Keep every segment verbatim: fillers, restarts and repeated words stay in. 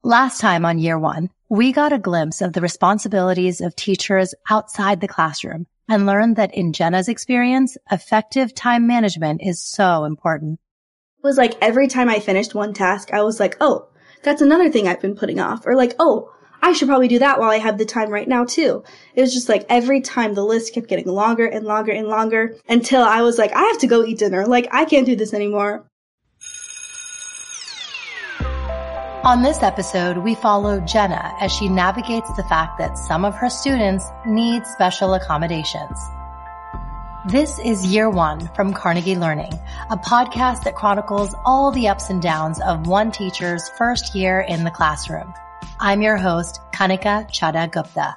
Last time on Year One, we got a glimpse of the responsibilities of teachers outside the classroom and learned that in Jenna's experience, effective time management is so important. It was like every time I finished one task, I was like, oh, that's another thing I've been putting off. Or like, oh, I should probably do that while I have the time right now too. It was just like every time the list kept getting longer and longer and longer until I was like, I have to go eat dinner. Like, I can't do this anymore. On this episode, we follow Jenna as she navigates the fact that some of her students need special accommodations. This is Year One from Carnegie Learning, a podcast that chronicles all the ups and downs of one teacher's first year in the classroom. I'm your host, Kanika Chadha Gupta.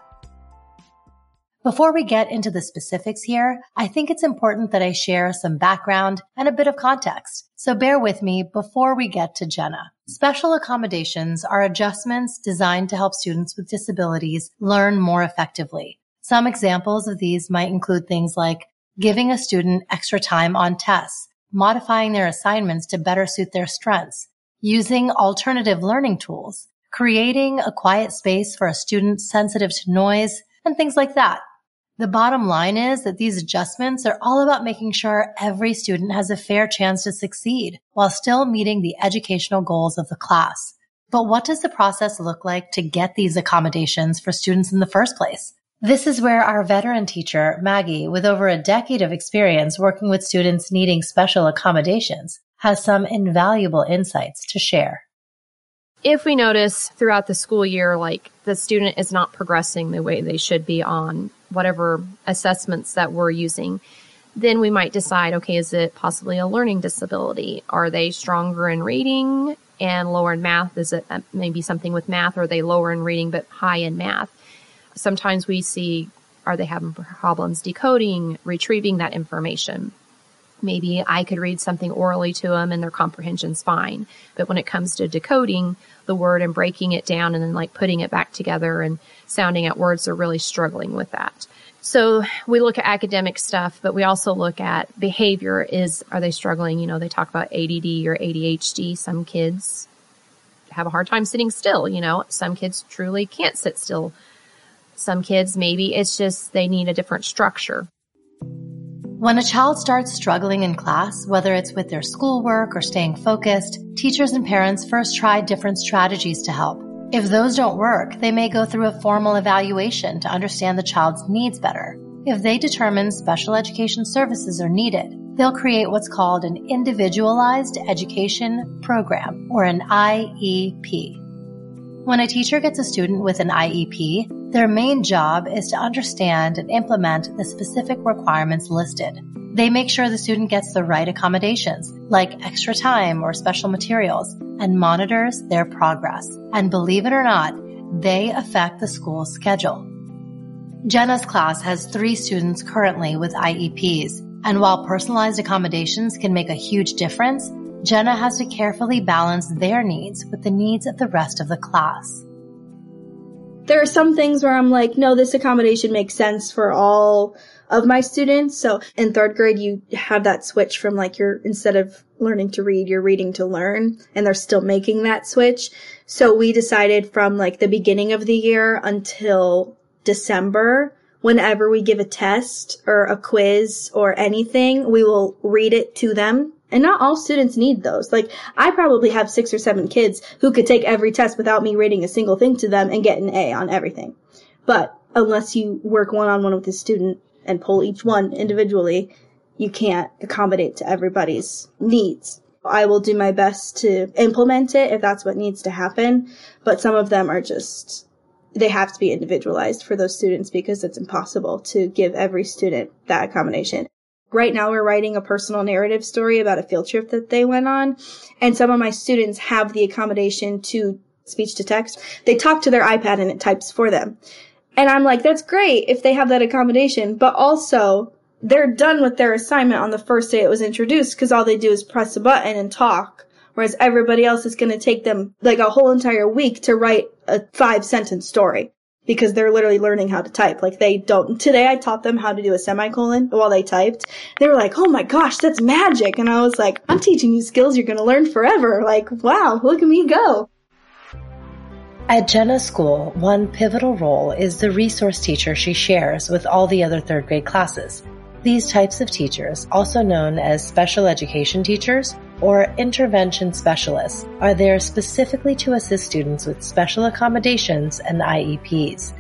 Before we get into the specifics here, I think it's important that I share some background and a bit of context. So bear with me before we get to Jenna. Special accommodations are adjustments designed to help students with disabilities learn more effectively. Some examples of these might include things like giving a student extra time on tests, modifying their assignments to better suit their strengths, using alternative learning tools, creating a quiet space for a student sensitive to noise, and things like that. The bottom line is that these adjustments are all about making sure every student has a fair chance to succeed while still meeting the educational goals of the class. But what does the process look like to get these accommodations for students in the first place? This is where our veteran teacher, Maggie, with over a decade of experience working with students needing special accommodations, has some invaluable insights to share. If we notice throughout the school year, like the student is not progressing the way they should be on whatever assessments that we're using, then we might decide, okay, is it possibly a learning disability? Are they stronger in reading and lower in math? Is it maybe something with math? Or are they lower in reading but high in math? Sometimes we see, are they having problems decoding, retrieving that information? Maybe I could read something orally to them and their comprehension's fine. But when it comes to decoding the word and breaking it down and then like putting it back together and sounding out words, they're really struggling with that. So we look at academic stuff, but we also look at behavior. Is, are they struggling? You know, they talk about A D D or A D H D. Some kids have a hard time sitting still. You know, some kids truly can't sit still. Some kids, maybe it's just they need a different structure. When a child starts struggling in class, whether it's with their schoolwork or staying focused, teachers and parents first try different strategies to help. If those don't work, they may go through a formal evaluation to understand the child's needs better. If they determine special education services are needed, they'll create what's called an Individualized Education Program, or an I E P. When a teacher gets a student with an I E P, their main job is to understand and implement the specific requirements listed. They make sure the student gets the right accommodations, like extra time or special materials, and monitors their progress. And believe it or not, they affect the school's schedule. Jenna's class has three students currently with I E Ps, and while personalized accommodations can make a huge difference, Jenna has to carefully balance their needs with the needs of the rest of the class. There are some things where I'm like, no, this accommodation makes sense for all of my students. So in third grade, you have that switch from like you're, instead of learning to read, you're reading to learn, and they're still making that switch. So we decided from like the beginning of the year until December, whenever we give a test or a quiz or anything, we will read it to them. And not all students need those. Like, I probably have six or seven kids who could take every test without me reading a single thing to them and get an A on everything. But unless you work one-on-one with the student and pull each one individually, you can't accommodate to everybody's needs. I will do my best to implement it if that's what needs to happen. But some of them are just, they have to be individualized for those students because it's impossible to give every student that accommodation. Right now, we're writing a personal narrative story about a field trip that they went on. And some of my students have the accommodation to speech to text. They talk to their iPad and it types for them. And I'm like, that's great if they have that accommodation. But also, they're done with their assignment on the first day it was introduced because all they do is press a button and talk. Whereas everybody else is going to take them like a whole entire week to write a five sentence story. Because they're literally learning how to type. Like they don't, today I taught them how to do a semicolon while they typed. They were like, oh my gosh, that's magic. And I was like, I'm teaching you skills you're going to learn forever. Like, wow, look at me go. At Jenna's school, one pivotal role is the resource teacher she shares with all the other third grade classes. These types of teachers, also known as special education teachers or intervention specialists, are there specifically to assist students with special accommodations and I E Ps.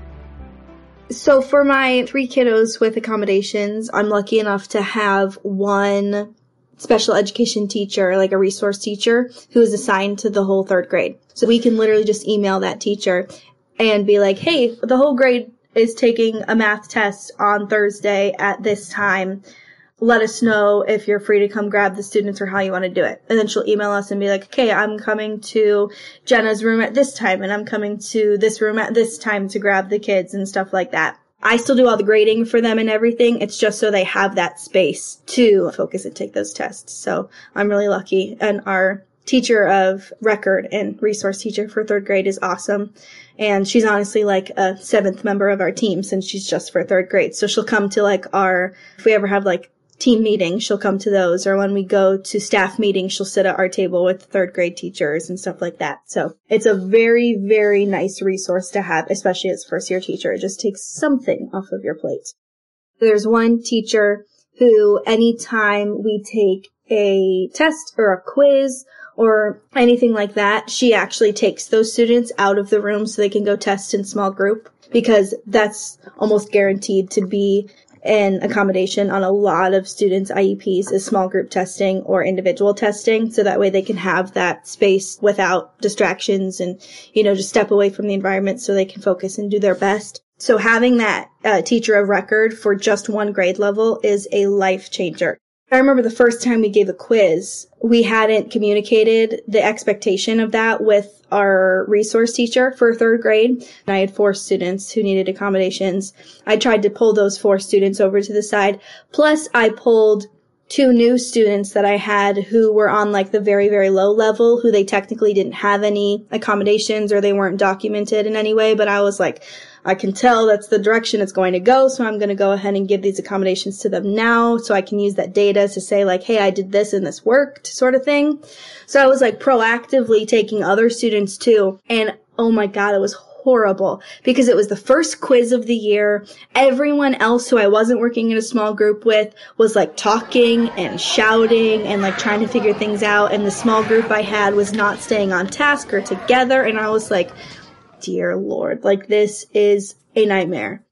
So for my three kiddos with accommodations, I'm lucky enough to have one special education teacher, like a resource teacher, who is assigned to the whole third grade. So we can literally just email that teacher and be like, hey, the whole grade is taking a math test on Thursday at this time. Let us know if you're free to come grab the students or how you want to do it. And then she'll email us and be like, okay, I'm coming to Jenna's room at this time and I'm coming to this room at this time to grab the kids and stuff like that. I still do all the grading for them and everything. It's just so they have that space to focus and take those tests. So I'm really lucky. And our teacher of record and resource teacher for third grade is awesome. And she's honestly like a seventh member of our team since she's just for third grade. So she'll come to like our, if we ever have like team meetings, she'll come to those. Or when we go to staff meetings, she'll sit at our table with third grade teachers and stuff like that. So it's a very, very nice resource to have, especially as first year teacher. It just takes something off of your plate. There's one teacher who anytime we take a test or a quiz or anything like that, she actually takes those students out of the room so they can go test in small group, because that's almost guaranteed to be an accommodation on a lot of students' I E Ps is small group testing or individual testing. So that way they can have that space without distractions and, you know, just step away from the environment so they can focus and do their best. So having that uh, teacher of record for just one grade level is a life changer. I remember the first time we gave a quiz, we hadn't communicated the expectation of that with our resource teacher for third grade. And I had four students who needed accommodations. I tried to pull those four students over to the side. Plus, I pulled two new students that I had who were on like the very, very low level, who they technically didn't have any accommodations or they weren't documented in any way. But I was like, I can tell that's the direction it's going to go, so I'm going to go ahead and give these accommodations to them now so I can use that data to say like, hey, I did this and this worked sort of thing. So I was like proactively taking other students too. And oh my God, it was horrible because it was the first quiz of the year. Everyone else who I wasn't working in a small group with was like talking and shouting and like trying to figure things out. And the small group I had was not staying on task or together. And I was like, dear Lord, like this is a nightmare.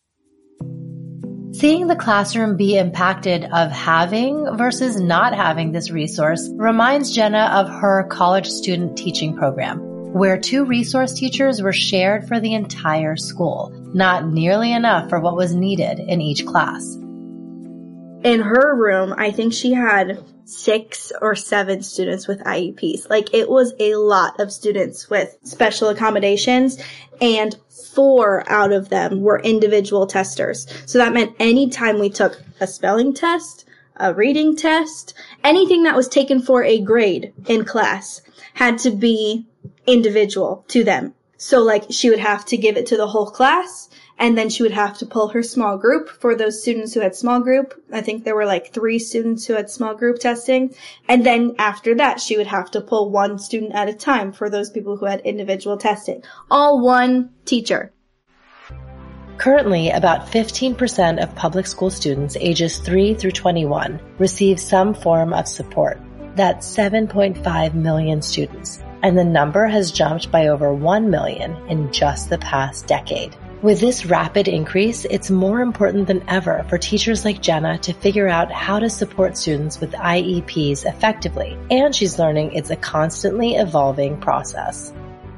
Seeing the classroom be impacted of having versus not having this resource reminds Jenna of her college student teaching program, where two resource teachers were shared for the entire school, not nearly enough for what was needed in each class. In her room, I think she had six or seven students with I E Ps. Like, it was a lot of students with special accommodations, and four out of them were individual testers. So that meant anytime we took a spelling test, a reading test, anything that was taken for a grade in class had to be individual to them. So, like, she would have to give it to the whole class, and then she would have to pull her small group for those students who had small group. I think there were like three students who had small group testing. And then after that, she would have to pull one student at a time for those people who had individual testing. All one teacher. Currently, about fifteen percent of public school students ages three through twenty-one receive some form of support. That's seven point five million students. And the number has jumped by over one million in just the past decade. With this rapid increase, it's more important than ever for teachers like Jenna to figure out how to support students with I E Ps effectively, and she's learning it's a constantly evolving process.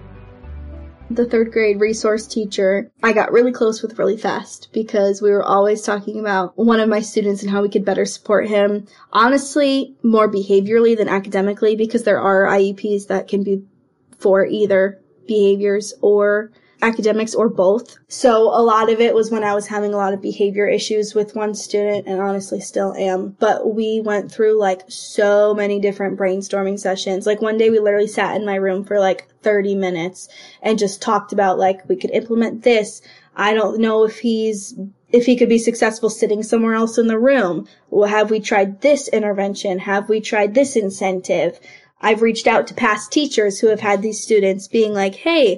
The third grade resource teacher I got really close with really fast because we were always talking about one of my students and how we could better support him. Honestly, more behaviorally than academically, because there are I E Ps that can be for either behaviors or academics or both. So a lot of it was when I was having a lot of behavior issues with one student, and honestly still am. But we went through like so many different brainstorming sessions. Like one day we literally sat in my room for like thirty minutes and just talked about like we could implement this. I don't know if he's if he could be successful sitting somewhere else in the room. Well, have we tried this intervention? Have we tried this incentive? I've reached out to past teachers who have had these students being like, hey,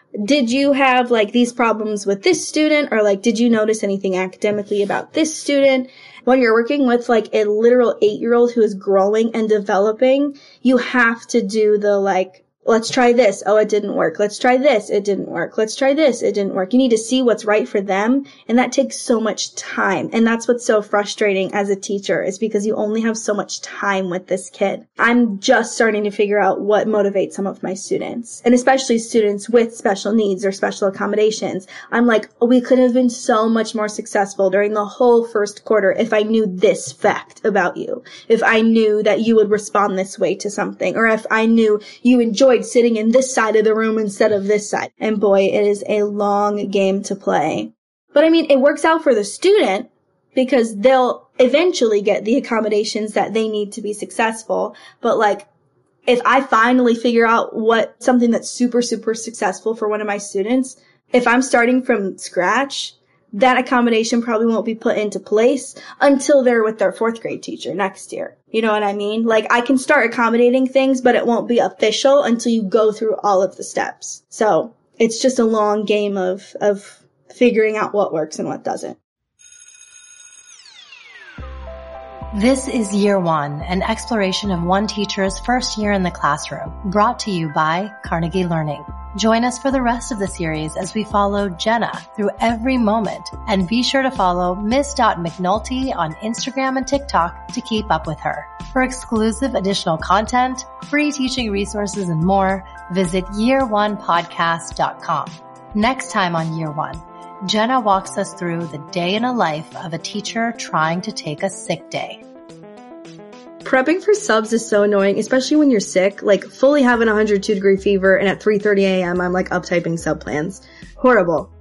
did you have like these problems with this student? Or like, did you notice anything academically about this student? When you're working with like a literal eight-year-old who is growing and developing, you have to do the like, let's try this. Oh, it didn't work. Let's try this. It didn't work. Let's try this. It didn't work. You need to see what's right for them. And that takes so much time. And that's what's so frustrating as a teacher, is because you only have so much time with this kid. I'm just starting to figure out what motivates some of my students, and especially students with special needs or special accommodations. I'm like, oh, we could have been so much more successful during the whole first quarter if I knew this fact about you. If I knew that you would respond this way to something, or if I knew you enjoyed sitting in this side of the room instead of this side. And boy, it is a long game to play. But I mean, it works out for the student because they'll eventually get the accommodations that they need to be successful. But like, if I finally figure out what something that's super, super successful for one of my students, if I'm starting from scratch, that accommodation probably won't be put into place until they're with their fourth grade teacher next year. You know what I mean? Like, I can start accommodating things, but it won't be official until you go through all of the steps. So it's just a long game of, of figuring out what works and what doesn't. This is Year One, an exploration of one teacher's first year in the classroom, brought to you by Carnegie Learning. Join us for the rest of the series as we follow Jenna through every moment, and be sure to follow Miss McNulty on Instagram and TikTok to keep up with her. For exclusive additional content, free teaching resources, and more, visit year one podcast dot com. Next time on Year One, Jenna walks us through the day in a life of a teacher trying to take a sick day. Prepping for subs is so annoying, especially when you're sick, like fully having a one hundred two degree fever, and at three thirty a.m. I'm like up typing sub plans. Horrible.